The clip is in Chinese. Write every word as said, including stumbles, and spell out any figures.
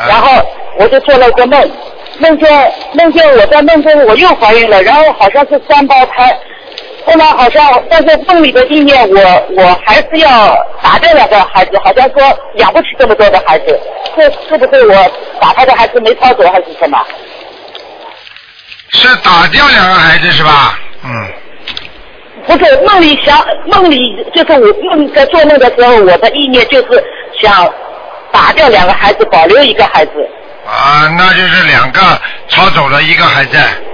然后我就做了个梦，梦见梦见我在梦中我又怀孕了，然后好像是三胞胎。后来好像，但是梦里的意念我，我我还是要打掉两个孩子，好像说养不起这么多的孩子，是是不是我打他的孩子没抄走还是什么？ 是打掉两个孩子是吧？嗯。 不是梦里想，梦里就是我梦在做梦的时候，我的意念就是想打掉两个孩子，保留一个孩子。 啊，那就是两个抄走了一个还在。